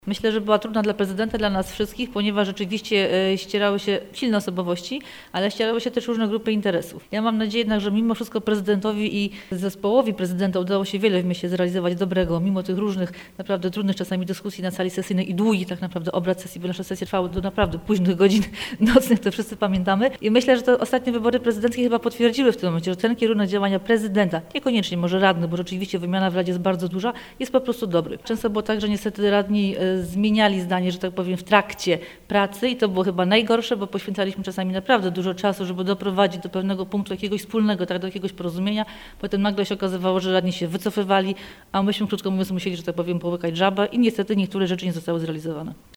Myślę, że była trudna dla prezydenta, dla nas wszystkich, ponieważ rzeczywiście ścierały się silne osobowości, ale ścierały się też różne grupy interesów. Ja mam nadzieję jednak, że mimo wszystko prezydentowi i zespołowi prezydenta udało się wiele w mieście zrealizować dobrego, mimo tych różnych, naprawdę trudnych czasami dyskusji na sali sesyjnej i długich tak naprawdę obrad sesji, bo nasze sesje trwały do naprawdę późnych godzin nocnych, to wszyscy pamiętamy. I myślę, że te ostatnie wybory prezydenckie chyba potwierdziły w tym momencie, że ten kierunek działania prezydenta, niekoniecznie może radnych, bo rzeczywiście wymiana w Radzie jest bardzo duża, jest po prostu dobry. Często było tak, że niestety radni zmieniali zdanie, że tak powiem, w trakcie pracy i to było chyba najgorsze, bo poświęcaliśmy czasami naprawdę dużo czasu, żeby doprowadzić do pewnego punktu jakiegoś wspólnego, tak, do jakiegoś porozumienia. Potem nagle się okazywało, że radni się wycofywali, a myśmy, krótko mówiąc, musieli, że tak powiem, połykać żabę i niestety niektóre rzeczy nie zostały zrealizowane.